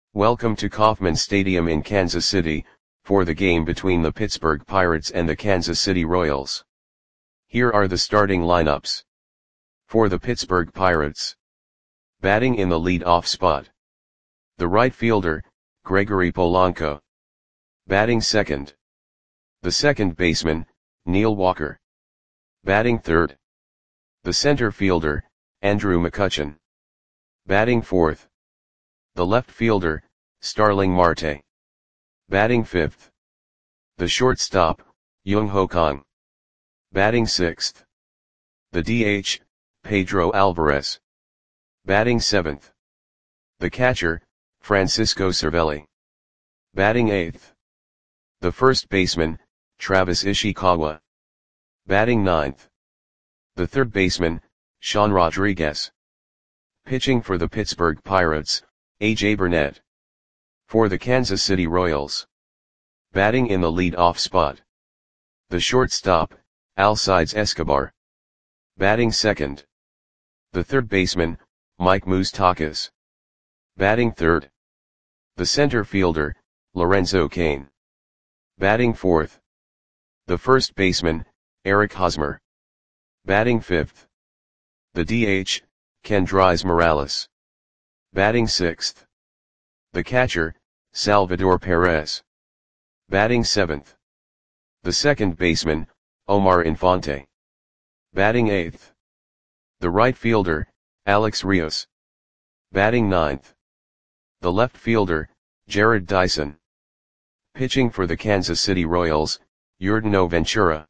Welcome to Kauffman Stadium in Kansas City, for the game between the Pittsburgh Pirates and the Kansas City Royals. Here are the starting lineups. For the Pittsburgh Pirates. Batting in the lead-off spot. The right fielder, Gregory Polanco. Batting second. The second baseman, Neil Walker. Batting third. The center fielder, Andrew McCutchen. Batting fourth. The left fielder, Starling Marte. Batting fifth. The shortstop, Jung-Ho Kang. Batting sixth. The DH, Pedro Alvarez. Batting seventh. The catcher, Francisco Cervelli. Batting eighth. The first baseman, Travis Ishikawa. Batting ninth. The third baseman, Sean Rodriguez. Pitching for the Pittsburgh Pirates, A.J. Burnett. For the Kansas City Royals. Batting in the lead-off spot. The shortstop, Alcides Escobar. Batting second. The third baseman, Mike Moustakas. Batting third. The center fielder, Lorenzo Cain. Batting fourth. The first baseman, Eric Hosmer. Batting fifth. The DH, Kendrys Morales. Batting sixth. The catcher, Salvador Perez. Batting seventh. The second baseman, Omar Infante. Batting eighth. The right fielder, Alex Rios. Batting ninth. The left fielder, Jared Dyson. Pitching for the Kansas City Royals, Yordano Ventura.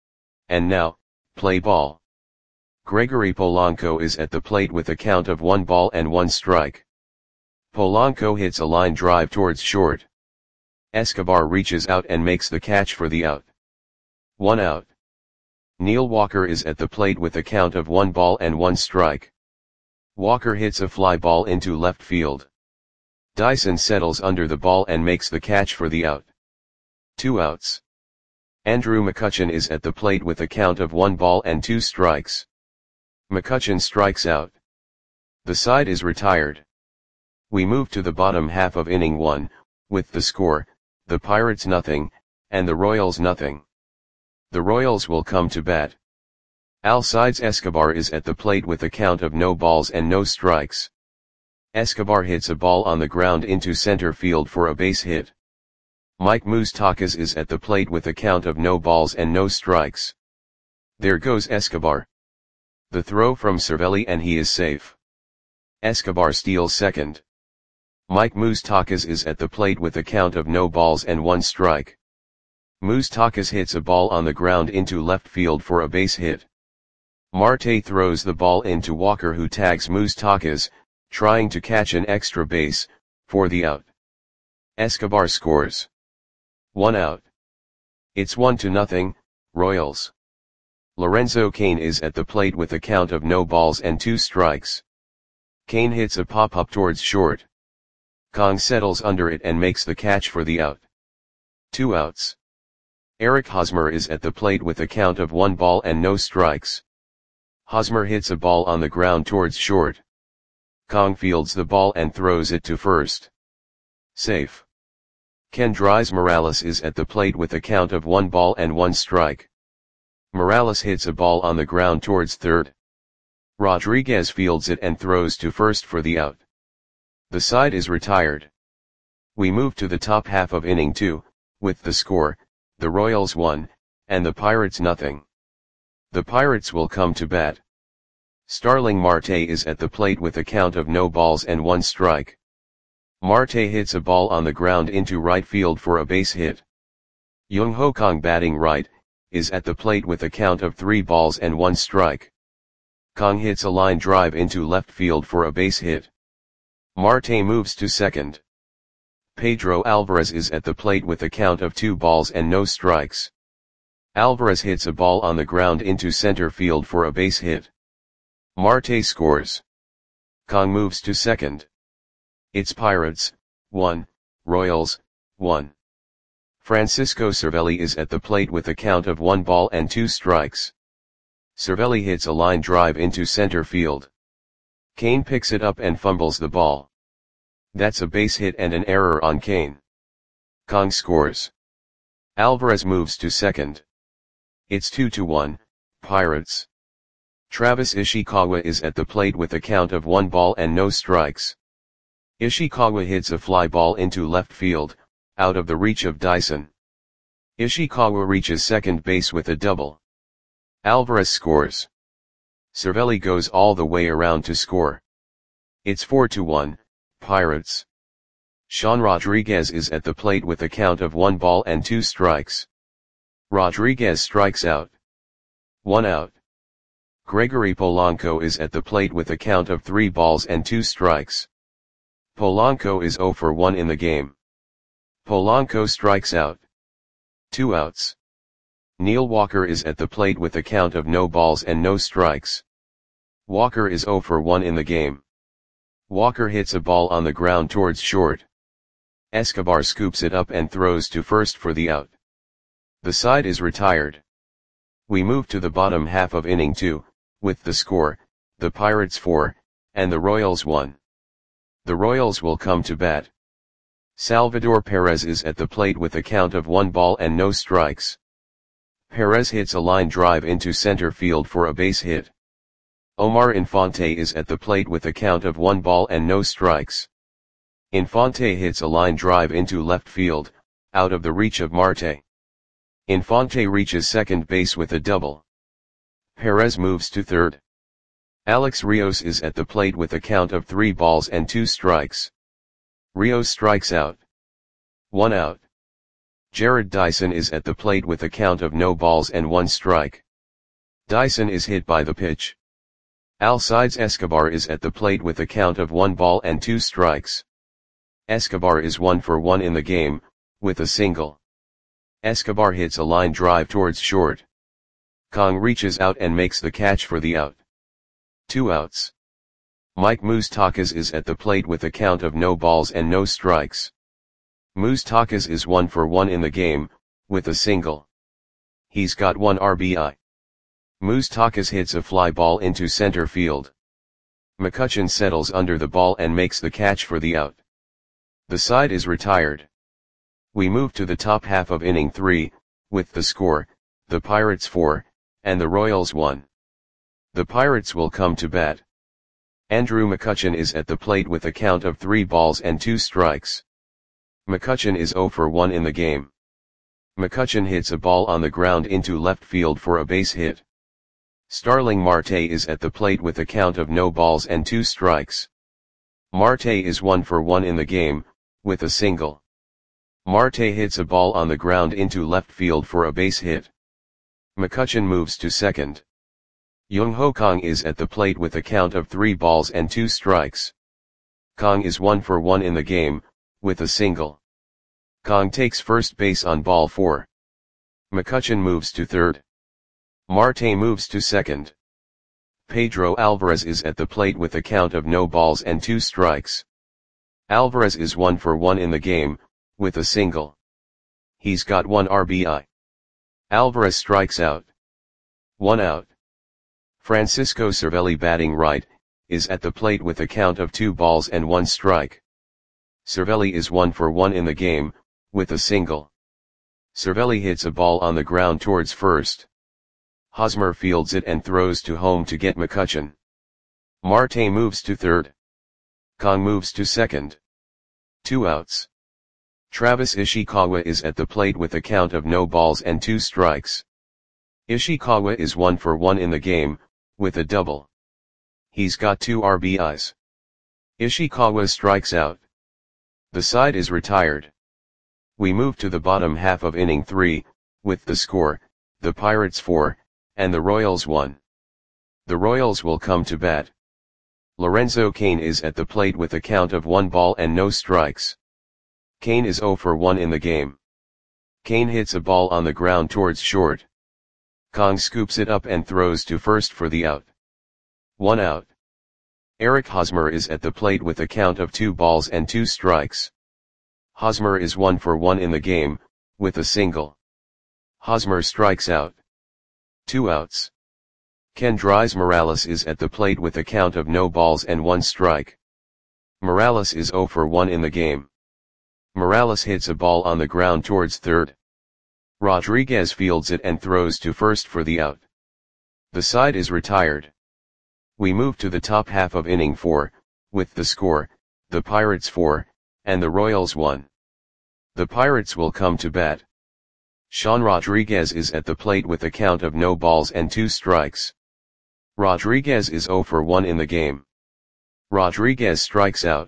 And now, play ball. Gregory Polanco is at the plate with a count of 1-1 strike. Polanco hits a line drive towards short. Escobar reaches out and makes the catch for the out. 1 out. Neil Walker is at the plate with a count of 1-1 strike. Walker hits a fly ball into left field. Dyson settles under the ball and makes the catch for the out. 2 outs. Andrew McCutchen is at the plate with a count of 1-2 strikes. McCutchen strikes out. The side is retired. We move to the bottom half of inning 1, with the score, the Pirates nothing, and the Royals nothing. The Royals will come to bat. Alcides Escobar is at the plate with a count of no balls and no strikes. Escobar hits a ball on the ground into center field for a base hit. Mike Moustakas is at the plate with a count of no balls and no strikes. There goes Escobar. The throw from Cervelli and he is safe. Escobar steals second. Mike Moustakas is at the plate with a count of no balls and 1 strike. Moustakas hits a ball on the ground into left field for a base hit. Marte throws the ball into Walker, who tags Moustakas, trying to catch an extra base, for the out. Escobar scores. 1 out. It's 1-0, Royals. Lorenzo Cain is at the plate with a count of no balls and 2 strikes. Cain hits a pop-up towards short. Kang settles under it and makes the catch for the out. 2 outs. Eric Hosmer is at the plate with a count of 1 ball and no strikes. Hosmer hits a ball on the ground towards short. Kang fields the ball and throws it to first. Safe. Kendrys Morales is at the plate with a count of 1 ball and 1 strike. Morales hits a ball on the ground towards third. Rodriguez fields it and throws to first for the out. The side is retired. We move to the top half of inning 2, with the score, the Royals 1, and the Pirates nothing. The Pirates will come to bat. Starling Marte is at the plate with a count of no balls and 1 strike. Marte hits a ball on the ground into right field for a base hit. Jung-Ho Kang, batting right, is at the plate with a count of 3 balls and 1 strike. Kang hits a line drive into left field for a base hit. Marte moves to second. Pedro Alvarez is at the plate with a count of 2 balls and no strikes. Alvarez hits a ball on the ground into center field for a base hit. Marte scores. Kang moves to second. It's Pirates, 1, Royals, 1. Francisco Cervelli is at the plate with a count of 1 ball and 2 strikes. Cervelli hits a line drive into center field. Cain picks it up and fumbles the ball. That's a base hit and an error on Kane. Kang scores. Alvarez moves to second. It's 2-1, Pirates. Travis Ishikawa is at the plate with a count of 1 ball and no strikes. Ishikawa hits a fly ball into left field, out of the reach of Dyson. Ishikawa reaches second base with a double. Alvarez scores. Cervelli goes all the way around to score. It's 4-1, Pirates. Sean Rodriguez is at the plate with a count of 1 ball and 2 strikes. Rodriguez strikes out. 1 out. Gregory Polanco is at the plate with a count of 3 balls and 2 strikes. Polanco is 0 for 1 in the game. Polanco strikes out. 2 outs. Neil Walker is at the plate with a count of no balls and no strikes. Walker is 0 for 1 in the game. Walker hits a ball on the ground towards short. Escobar scoops it up and throws to first for the out. The side is retired. We move to the bottom half of inning 2, with the score, the Pirates 4, and the Royals 1. The Royals will come to bat. Salvador Perez is at the plate with a count of 1 ball and no strikes. Perez hits a line drive into center field for a base hit. Omar Infante is at the plate with a count of 1 ball and no strikes. Infante hits a line drive into left field, out of the reach of Marte. Infante reaches second base with a double. Perez moves to third. Alex Rios is at the plate with a count of 3 balls and 2 strikes. Rios strikes out. 1 out. Jared Dyson is at the plate with a count of no balls and 1 strike. Dyson is hit by the pitch. Alcides Escobar is at the plate with a count of 1 ball and 2 strikes. Escobar is 1 for 1 in the game, with a single. Escobar hits a line drive towards short. Kang reaches out and makes the catch for the out. 2 outs. Mike Moustakas is at the plate with a count of no balls and no strikes. Moustakas is 1 for 1 in the game, with a single. He's got 1 RBI. Moustakas hits a fly ball into center field. McCutchen settles under the ball and makes the catch for the out. The side is retired. We move to the top half of inning 3, with the score, the Pirates 4, and the Royals 1. The Pirates will come to bat. Andrew McCutchen is at the plate with a count of 3 balls and 2 strikes. McCutchen is 0 for 1 in the game. McCutchen hits a ball on the ground into left field for a base hit. Starling Marte is at the plate with a count of no balls and 2 strikes. Marte is 1 for 1 in the game, with a single. Marte hits a ball on the ground into left field for a base hit. McCutchen moves to second. Young-Ho Kang is at the plate with a count of 3 balls and 2 strikes. Kang is 1 for 1 in the game, with a single. Kang takes first base on ball 4. McCutchen moves to third. Marte moves to second. Pedro Alvarez is at the plate with a count of no balls and 2 strikes. Alvarez is 1 for 1 in the game, with a single. He's got 1 RBI. Alvarez strikes out. 1 out. Francisco Cervelli, batting right, is at the plate with a count of 2 balls and 1 strike. Cervelli is 1 for 1 in the game, with a single. Cervelli hits a ball on the ground towards first. Hosmer fields it and throws to home to get McCutchen. Marte moves to third. Kang moves to second. 2 outs. Travis Ishikawa is at the plate with a count of no balls and 2 strikes. Ishikawa is 1 for 1 in the game, with a double. He's got 2 RBIs. Ishikawa strikes out. The side is retired. We move to the bottom half of inning 3, with the score, the Pirates 4, and the Royals 1. The Royals will come to bat. Lorenzo Cain is at the plate with a count of 1 ball and no strikes. Cain is 0 for 1 in the game. Cain hits a ball on the ground towards short. Kang scoops it up and throws to first for the out. 1 out. Eric Hosmer is at the plate with a count of 2 balls and 2 strikes. Hosmer is 1 for 1 in the game, with a single. Hosmer strikes out. 2 outs. Kendrys Morales is at the plate with a count of no balls and 1 strike. Morales is 0 for 1 in the game. Morales hits a ball on the ground towards third. Rodriguez fields it and throws to first for the out. The side is retired. We move to the top half of inning 4, with the score, the Pirates 4, and the Royals 1. The Pirates will come to bat. Sean Rodriguez is at the plate with a count of no balls and 2 strikes. Rodriguez is 0 for 1 in the game. Rodriguez strikes out.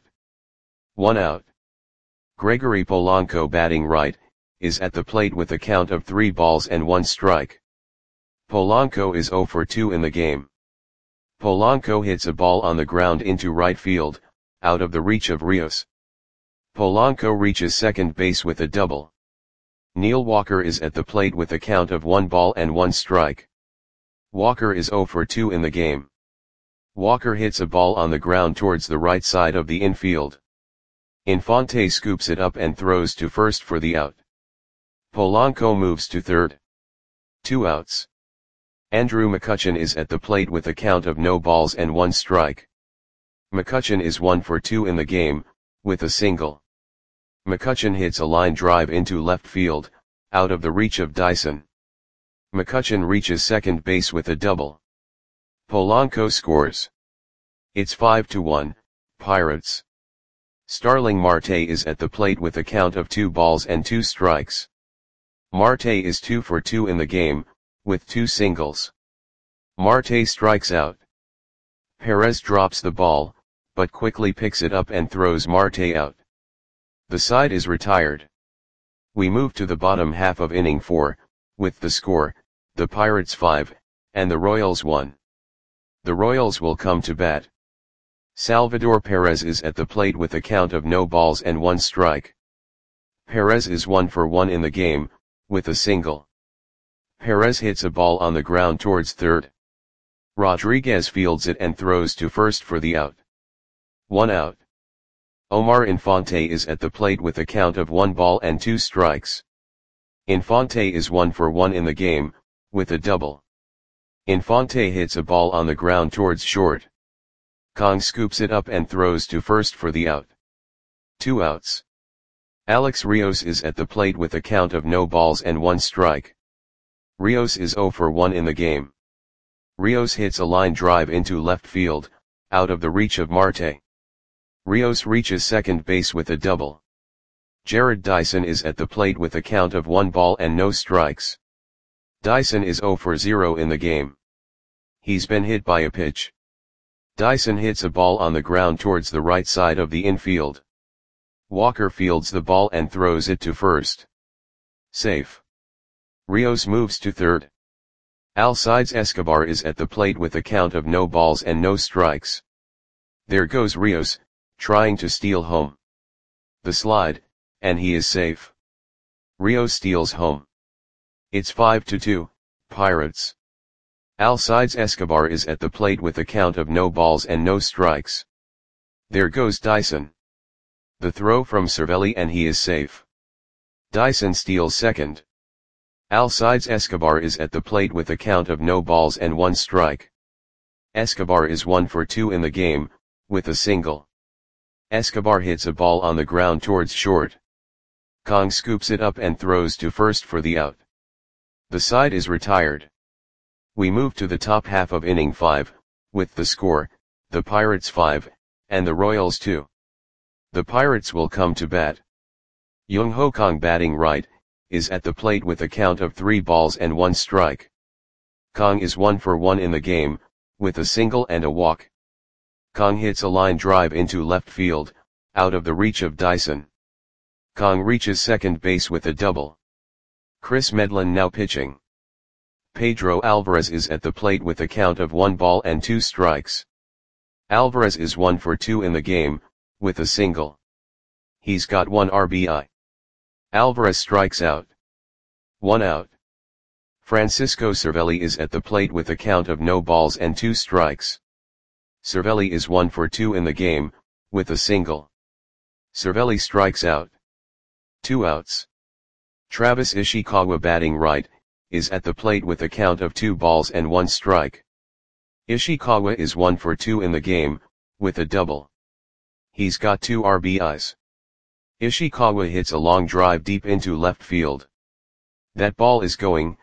1 out. Gregory Polanco, batting right, is at the plate with a count of 3 balls and 1 strike. Polanco is 0 for 2 in the game. Polanco hits a ball on the ground into right field, out of the reach of Rios. Polanco reaches second base with a double. Neil Walker is at the plate with a count of 1 ball and 1 strike. Walker is 0 for 2 in the game. Walker hits a ball on the ground towards the right side of the infield. Infante scoops it up and throws to first for the out. Polanco moves to third. 2 outs. Andrew McCutchen is at the plate with a count of no balls and 1 strike. McCutchen is 1 for 2 in the game, with a single. McCutchen hits a line drive into left field, out of the reach of Dyson. McCutchen reaches second base with a double. Polanco scores. It's 5-1, Pirates. Starling Marte is at the plate with a count of 2 balls and 2 strikes. Marte is 2 for 2 in the game, with 2 singles. Marte strikes out. Perez drops the ball, but quickly picks it up and throws Marte out. The side is retired. We move to the bottom half of inning 4, with the score, the Pirates 5, and the Royals 1. The Royals will come to bat. Salvador Perez is at the plate with a count of no balls and 1 strike. Perez is 1 for 1 in the game, with a single. Perez hits a ball on the ground towards third. Rodriguez fields it and throws to first for the out. 1 out. Omar Infante is at the plate with a count of 1 ball and 2 strikes. Infante is 1 for 1 in the game, with a double. Infante hits a ball on the ground towards short. Kong scoops it up and throws to first for the out. 2 outs. Alex Rios is at the plate with a count of no balls and 1 strike. Rios is 0 for 1 in the game. Rios hits a line drive into left field, out of the reach of Marte. Rios reaches second base with a double. Jared Dyson is at the plate with a count of 1 ball and no strikes. Dyson is 0 for 0 in the game. He's been hit by a pitch. Dyson hits a ball on the ground towards the right side of the infield. Walker fields the ball and throws it to first. Safe. Rios moves to third. Alcides Escobar is at the plate with a count of no balls and no strikes. There goes Rios, trying to steal home. The slide, and he is safe. Rios steals home. It's 5-2, Pirates. Alcides Escobar is at the plate with a count of no balls and no strikes. There goes Dyson. The throw from Cervelli and he is safe. Dyson steals second. Alcides Escobar is at the plate with a count of no balls and 1 strike. Escobar is 1 for 2 in the game, with a single. Escobar hits a ball on the ground towards short. Kong scoops it up and throws to first for the out. The side is retired. We move to the top half of inning 5, with the score, the Pirates 5, and the Royals 2. The Pirates will come to bat. Young Ho Kong, batting right, is at the plate with a count of 3 balls and 1 strike. Kong is 1 for 1 in the game, with a single and a walk. Kong hits a line drive into left field, out of the reach of Dyson. Kong reaches second base with a double. Chris Medlin now pitching. Pedro Alvarez is at the plate with a count of 1 ball and 2 strikes. Alvarez is 1 for 2 in the game, with a single. He's got 1 RBI. Alvarez strikes out. 1 out. Francisco Cervelli is at the plate with a count of no balls and 2 strikes. Cervelli is 1 for 2 in the game, with a single. Cervelli strikes out. 2 outs. Travis Ishikawa, batting right, is at the plate with a count of 2 balls and 1 strike. Ishikawa is 1 for 2 in the game, with a double. He's got 2 RBIs. Ishikawa hits a long drive deep into left field. That ball is going,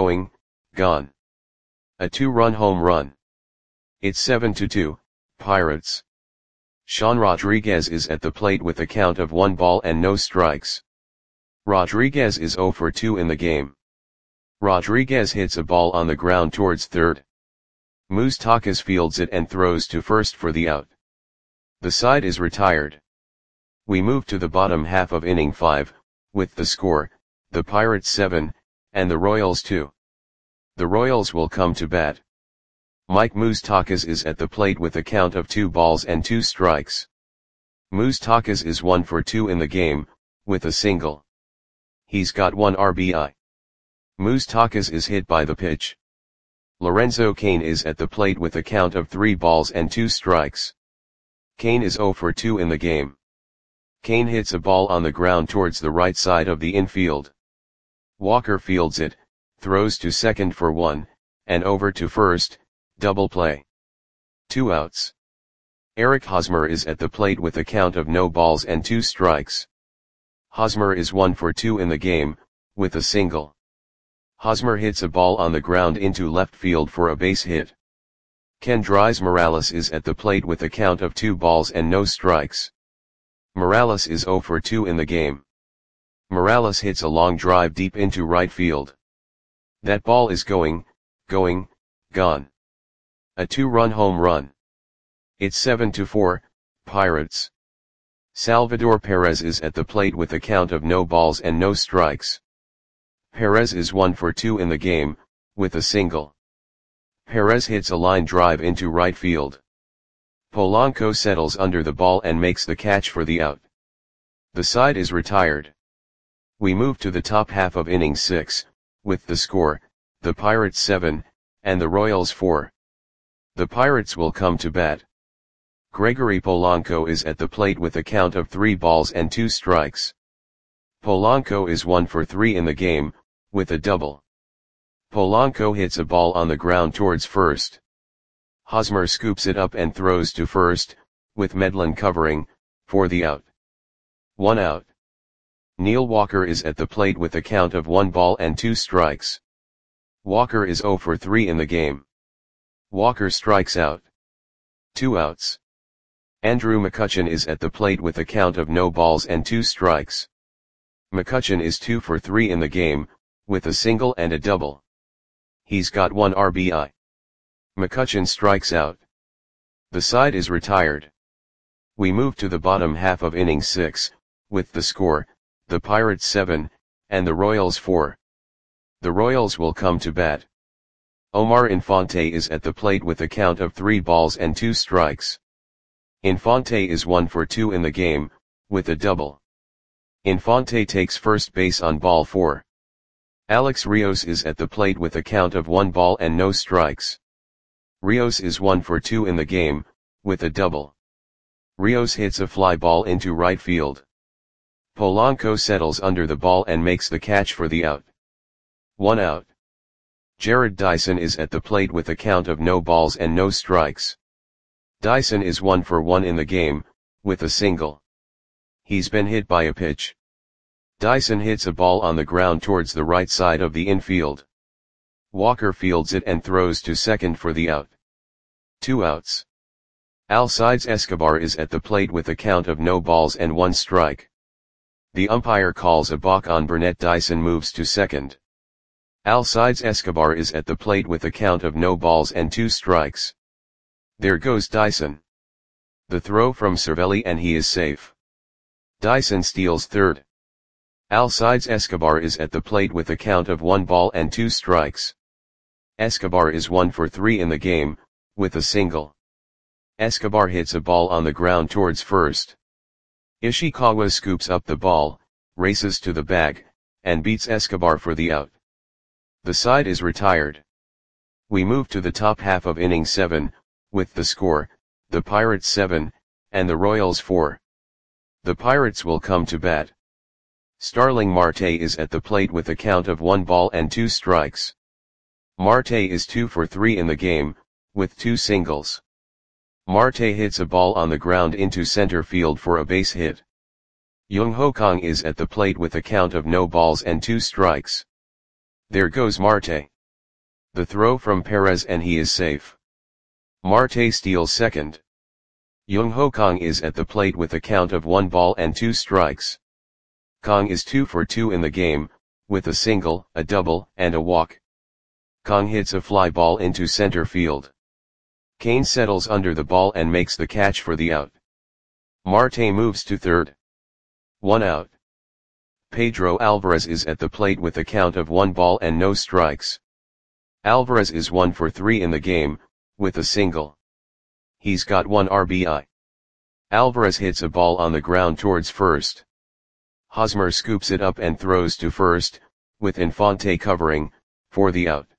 gone. A 2-run home run. It's 7-2, Pirates. Sean Rodriguez is at the plate with a count of 1 ball and no strikes. Rodriguez is 0 for 2 in the game. Rodriguez hits a ball on the ground towards third. Moustakas fields it and throws to first for the out. The side is retired. We move to the bottom half of inning 5, with the score, the Pirates 7, and the Royals 2. The Royals will come to bat. Mike Moustakas is at the plate with a count of 2 balls and 2 strikes. Moustakas is 1 for 2 in the game, with a single. He's got 1 RBI. Moustakas is hit by the pitch. Lorenzo Cain is at the plate with a count of 3 balls and 2 strikes. Cain is 0 for 2 in the game. Cain hits a ball on the ground towards the right side of the infield. Walker fields it, throws to second for 1, and over to first, double play. 2 outs. Eric Hosmer is at the plate with a count of no balls and 2 strikes. Hosmer is 1 for 2 in the game, with a single. Hosmer hits a ball on the ground into left field for a base hit. Kendrys Morales is at the plate with a count of 2 balls and no strikes. Morales is 0 for 2 in the game. Morales hits a long drive deep into right field. That ball is going, gone. A 2-run home run. It's 7-4, Pirates. Salvador Perez is at the plate with a count of no balls and no strikes. Perez is 1 for 2 in the game, with a single. Perez hits a line drive into right field. Polanco settles under the ball and makes the catch for the out. The side is retired. We move to the top half of inning 6, with the score, the Pirates 7, and the Royals 4. The Pirates will come to bat. Gregory Polanco is at the plate with a count of 3 balls and 2 strikes. Polanco is 1 for 3 in the game, with a double. Polanco hits a ball on the ground towards first. Hosmer scoops it up and throws to first, with Medlin covering, for the out. 1 out. Neil Walker is at the plate with a count of 1 ball and 2 strikes. Walker is 0 for 3 in the game. Walker strikes out. 2 outs. Andrew McCutchen is at the plate with a count of no balls and 2 strikes. McCutchen is 2 for 3 in the game, with a single and a double. He's got 1 RBI. McCutchen strikes out. The side is retired. We move to the bottom half of inning 6, with the score, the Pirates 7, and the Royals 4. The Royals will come to bat. Omar Infante is at the plate with a count of 3 balls and 2 strikes. Infante is 1 for 2 in the game, with a double. Infante takes first base on ball 4. Alex Rios is at the plate with a count of 1 ball and no strikes. Rios is 1 for 2 in the game, with a double. Rios hits a fly ball into right field. Polanco settles under the ball and makes the catch for the out. 1 out. Jared Dyson is at the plate with a count of no balls and no strikes. Dyson is 1 for 1 in the game, with a single. He's been hit by a pitch. Dyson hits a ball on the ground towards the right side of the infield. Walker fields it and throws to second for the out. 2 outs. Alcides Escobar is at the plate with a count of no balls and 1 strike. The umpire calls a balk on Burnett. Dyson moves to second. Alcides Escobar is at the plate with a count of no balls and 2 strikes. There goes Dyson. The throw from Cervelli and he is safe. Dyson steals third. Alcides Escobar is at the plate with a count of 1 ball and 2 strikes. Escobar is 1 for 3 in the game, with a single. Escobar hits a ball on the ground towards first. Ishikawa scoops up the ball, races to the bag, and beats Escobar for the out. The side is retired. We move to the top half of inning 7, with the score, the Pirates 7, and the Royals 4. The Pirates will come to bat. Starling Marte is at the plate with a count of 1 ball and 2 strikes. Marte is 2 for 3 in the game, with 2 singles. Marte hits a ball on the ground into center field for a base hit. Jung Ho Kang is at the plate with a count of no balls and 2 strikes. There goes Marte. The throw from Perez and he is safe. Marte steals second. Jung Ho Kang is at the plate with a count of 1 ball and 2 strikes. Kang is 2 for 2 in the game, with a single, a double, and a walk. Kang hits a fly ball into center field. Kane settles under the ball and makes the catch for the out. Marte moves to third. 1 out. Pedro Alvarez is at the plate with a count of 1 ball and no strikes. Alvarez is 1 for 3 in the game, with a single. He's got 1 RBI. Alvarez hits a ball on the ground towards first. Hosmer scoops it up and throws to first, with Infante covering, for the out.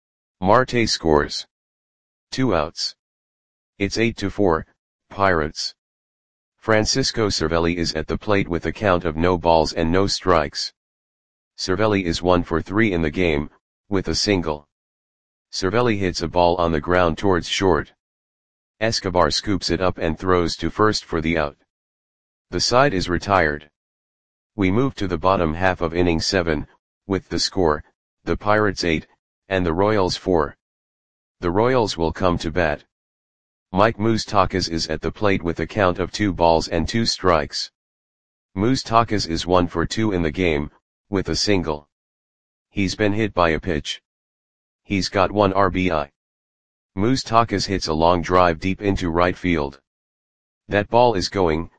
Marte scores. 2 outs. It's 8-4, Pirates. Francisco Cervelli is at the plate with a count of no balls and no strikes. Cervelli is 1 for 3 in the game, with a single. Cervelli hits a ball on the ground towards short. Escobar scoops it up and throws to first for the out. The side is retired. We move to the bottom half of inning 7, with the score, the Pirates 8, and the Royals 4. The Royals will come to bat. Mike Moustakas is at the plate with a count of 2 balls and 2 strikes. Moustakas is 1 for 2 in the game, with a single. He's been hit by a pitch. He's got 1 RBI. Moustakas hits a long drive deep into right field. That ball is going,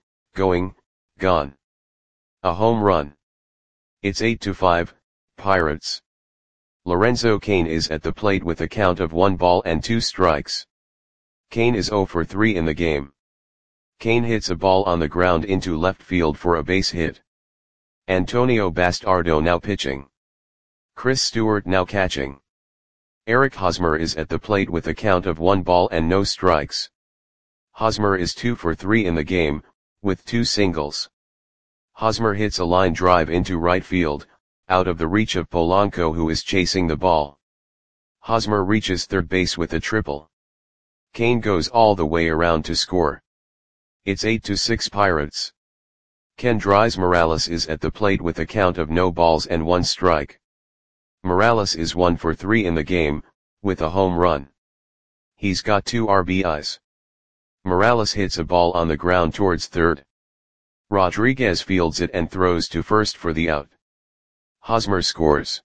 gone. A home run. It's 8-5, Pirates. Lorenzo Cain is at the plate with a count of 1 ball and 2 strikes. Cain is 0 for 3 in the game. Cain hits a ball on the ground into left field for a base hit. Antonio Bastardo now pitching. Chris Stewart now catching. Eric Hosmer is at the plate with a count of 1 ball and no strikes. Hosmer is 2 for 3 in the game, with 2 singles. Hosmer hits a line drive into right field, out of the reach of Polanco who is chasing the ball. Hosmer reaches third base with a triple. Cain goes all the way around to score. It's 8-6 Pirates. Kendrys Morales is at the plate with a count of no balls and 1 strike. Morales is 1 for 3 in the game, with a home run. He's got 2 RBIs. Morales hits a ball on the ground towards third. Rodriguez fields it and throws to first for the out. Hosmer scores.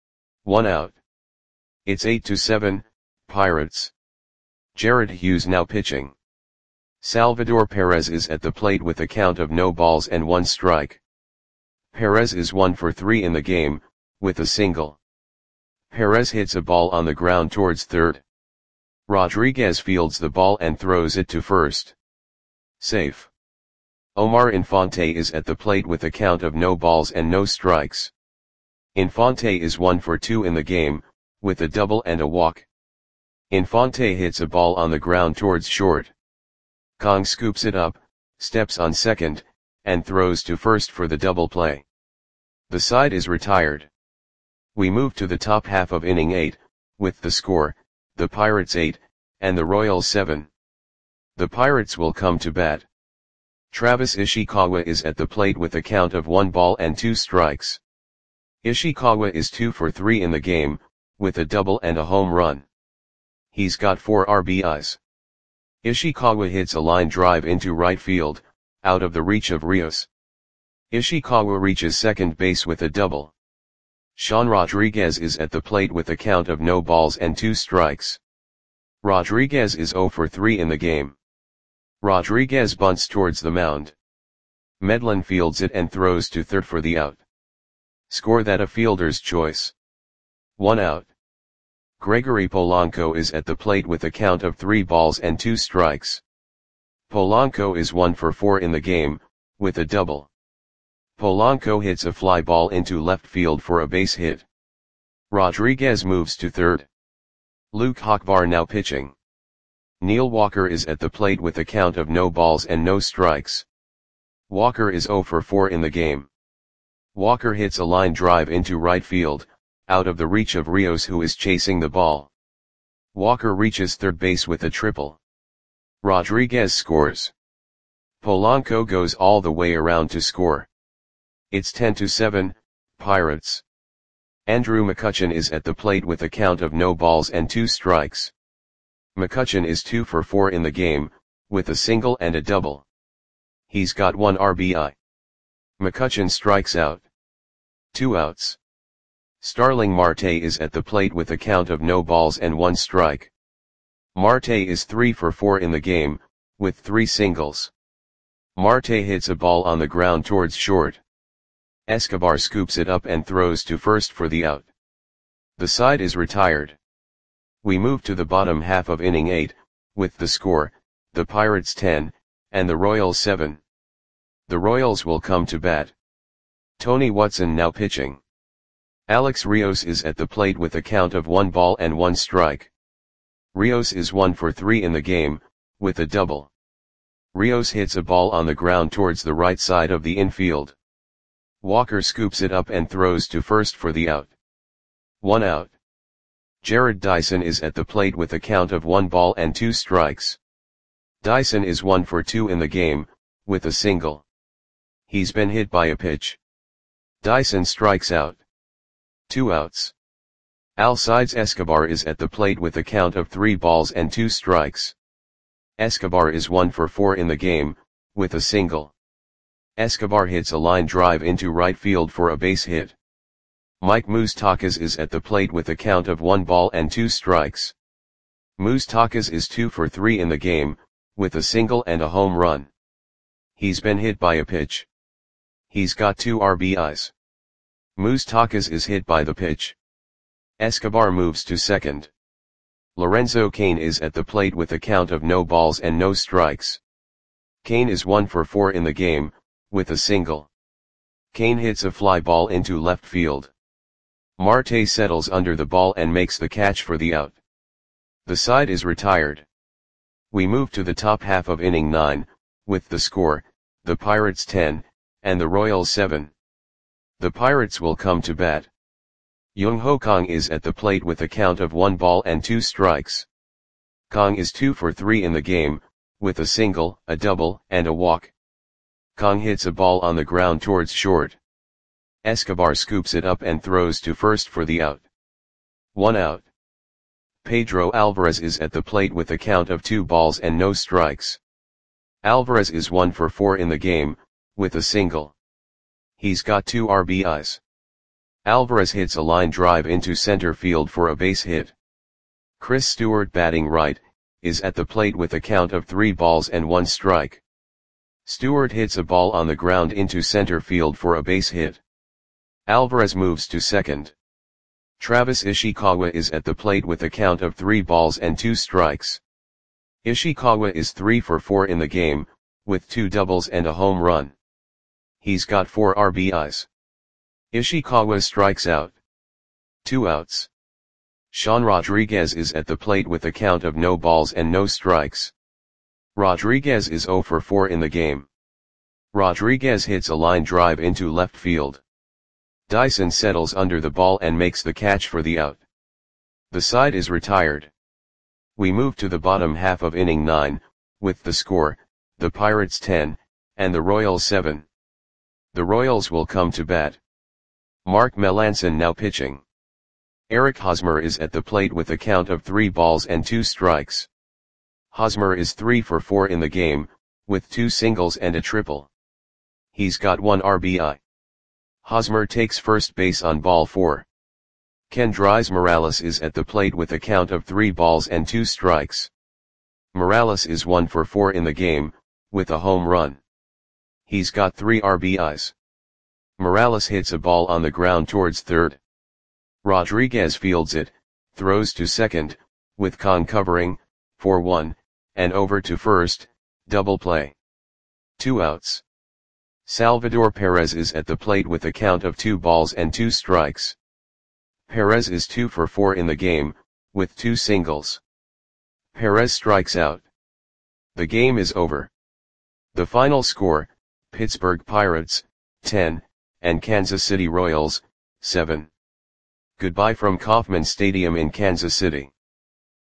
1 out. It's 8-7, Pirates. Jared Hughes now pitching. Salvador Perez is at the plate with a count of no balls and 1 strike. Perez is 1 for 3 in the game, with a single. Perez hits a ball on the ground towards third. Rodriguez fields the ball and throws it to first. Safe. Omar Infante is at the plate with a count of no balls and no strikes. Infante is 1 for 2 in the game, with a double and a walk. Infante hits a ball on the ground towards short. Kang scoops it up, steps on second, and throws to first for the double play. The side is retired. We move to the top half of inning 8, with the score, the Pirates 8, and the Royals 7. The Pirates will come to bat. Travis Ishikawa is at the plate with a count of 1 ball and 2 strikes. Ishikawa is 2 for 3 in the game, with a double and a home run. He's got 4 RBIs. Ishikawa hits a line drive into right field, out of the reach of Rios. Ishikawa reaches second base with a double. Sean Rodriguez is at the plate with a count of no balls and 2 strikes. Rodriguez is 0 for 3 in the game. Rodriguez bunts towards the mound. Medlin fields it and throws to third for the out. Score that a fielder's choice. 1 out. Gregory Polanco is at the plate with a count of 3 balls and 2 strikes. Polanco is 1 for 4 in the game, with a double. Polanco hits a fly ball into left field for a base hit. Rodriguez moves to third. Luke Hochvar now pitching. Neil Walker is at the plate with a count of no balls and no strikes. Walker is 0 for 4 in the game. Walker hits a line drive into right field, out of the reach of Rios who is chasing the ball. Walker reaches third base with a triple. Rodriguez scores. Polanco goes all the way around to score. It's 10-7, Pirates. Andrew McCutchen is at the plate with a count of no balls and 2 strikes. McCutchen is 2 for 4 in the game, with a single and a double. He's got 1 RBI. McCutchen strikes out. 2 outs. Starling Marte is at the plate with a count of no balls and 1 strike. Marte is 3 for 4 in the game, with 3 singles. Marte hits a ball on the ground towards short. Escobar scoops it up and throws to first for the out. The side is retired. We move to the bottom half of inning 8, with the score, the Pirates 10, and the Royals 7. The Royals will come to bat. Tony Watson now pitching. Alex Rios is at the plate with a count of 1 ball and 1 strike. Rios is 1 for 3 in the game, with a double. Rios hits a ball on the ground towards the right side of the infield. Walker scoops it up and throws to first for the out. 1 out. Jared Dyson is at the plate with a count of 1 ball and 2 strikes. Dyson is 1 for 2 in the game, with a single. He's been hit by a pitch. Dyson strikes out. 2 outs. Alcides Escobar is at the plate with a count of 3 balls and 2 strikes. Escobar is 1 for 4 in the game, with a single. Escobar hits a line drive into right field for a base hit. Mike Moustakas is at the plate with a count of 1 ball and 2 strikes. Moustakas is 2 for 3 in the game, with a single and a home run. He's been hit by a pitch. He's got 2 RBIs. Moustakas is hit by the pitch. Escobar moves to second. Lorenzo Cain is at the plate with a count of no balls and no strikes. Cain is 1 for 4 in the game, with a single. Cain hits a fly ball into left field. Marte settles under the ball and makes the catch for the out. The side is retired. We move to the top half of inning 9, with the score, the Pirates 10, and the Royals 7. The Pirates will come to bat. Young Ho Kang is at the plate with a count of 1 ball and 2 strikes. Kang is 2 for 3 in the game, with a single, a double, and a walk. Kang hits a ball on the ground towards short. Escobar scoops it up and throws to first for the out. 1 out. Pedro Alvarez is at the plate with a count of 2 balls and no strikes. Alvarez is 1 for 4 in the game, with a single. He's got 2 RBIs. Alvarez hits a line drive into center field for a base hit. Chris Stewart, batting right, is at the plate with a count of 3 balls and 1 strike. Stewart hits a ball on the ground into center field for a base hit. Alvarez moves to second. Travis Ishikawa is at the plate with a count of 3 balls and 2 strikes. Ishikawa is 3 for 4 in the game, with 2 doubles and a home run. He's got 4 RBIs. Ishikawa strikes out. 2 outs. Sean Rodriguez is at the plate with a count of no balls and no strikes. Rodriguez is 0 for 4 in the game. Rodriguez hits a line drive into left field. Dyson settles under the ball and makes the catch for the out. The side is retired. We move to the bottom half of inning 9, with the score, the Pirates 10, and the Royals 7. The Royals will come to bat. Mark Melancon now pitching. Eric Hosmer is at the plate with a count of 3 balls and 2 strikes. Hosmer is 3 for 4 in the game, with 2 singles and a triple. He's got 1 RBI. Hosmer takes first base on ball 4. Kendrys Morales is at the plate with a count of 3 balls and 2 strikes. Morales is 1 for 4 in the game, with a home run. He's got 3 RBIs. Morales hits a ball on the ground towards third. Rodriguez fields it, throws to second, with Kang covering, for 1, and over to first, double play. 2 outs. Salvador Perez is at the plate with a count of 2 balls and 2 strikes. Perez is 2 for 4 in the game, with 2 singles. Perez strikes out. The game is over. The final score, Pittsburgh Pirates, 10, and Kansas City Royals, 7. Goodbye from Kauffman Stadium in Kansas City.